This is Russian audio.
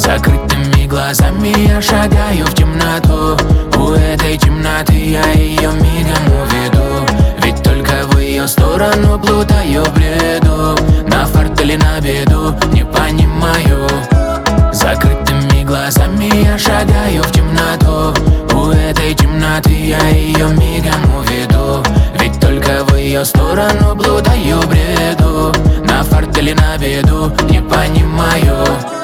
Закрытыми глазами я шагаю в темноту. У этой темноты я ее мигом уведу. Ведь только в ее сторону плутаю в бреду. На фарт или на беду, не понимаю. Закрытыми глазами я шагаю в темноту. У этой темноты я ее мигом уведу. Ведь только в ее сторону плутаю в бреду. На фарт или на беду, не понимаю.